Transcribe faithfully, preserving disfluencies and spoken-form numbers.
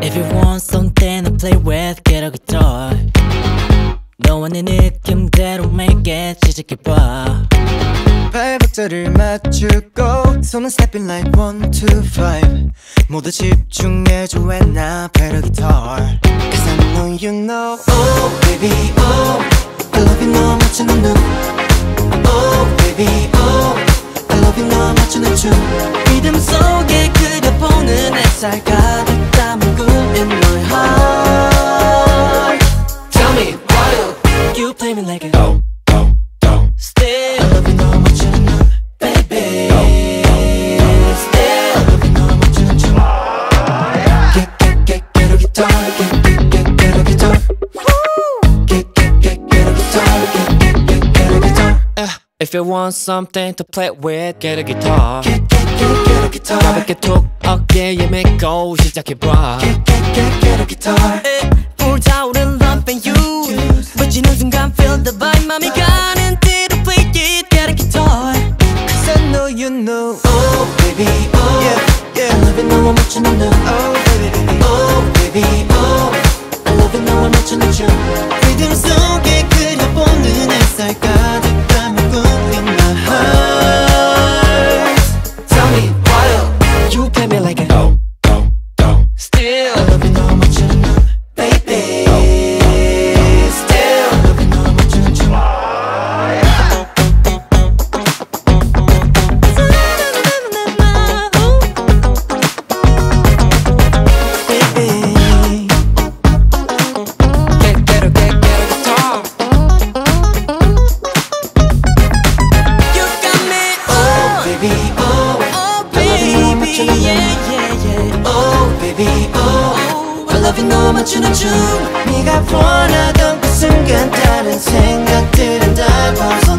If you want something to play with, get a guitar. 너와 내 느낌대로 make it 시작해봐. 팔박자를 맞추고 손은 stepping like one, two, five. 모두 집중해줘 when I play the guitar. Cause I know you know. Oh baby oh I love you 너 맞추는 눈. Oh baby oh I love you 너 맞추는 춤. 리듬 속에 그려보는 햇살 가득 담은 꿈 in my heart. Tell me why you play me like a oh, oh, oh. Still I love you 너 맞추는 눈. Baby oh, oh. Still I love you 너 맞추는 춤. Get, get, get, get a guitar. Get, get, get, get a guitar. Get, get, get, get a guitar. Get, get, get, get a guitar. uh, If you want something to play with, get a guitar. Get, get, get, get a guitar. 가볍게 툭 어깨에 메고 시작해봐. Get, get, get, get a guitar. 불타오른 love and you 멋지는 순간 feel the vibe 맘이 가는 대로 play it, get a guitar. Cause I know you know. Oh baby oh yeah, yeah. I love it 너와 맞추는 눈. Oh baby baby oh baby oh I love it 너와 맞추는 춤. 리듬 속에 그려보는 햇살 가득 담은 꿈 in my heart. Tell me why You play me like a oh, oh, oh. Still I love it 너와 맞추는 눈. Baby still I love it 너와 맞추는 춤. 너 맞추는 춤. 네가 원하던 그 순간 다른 생각들은 다 벗어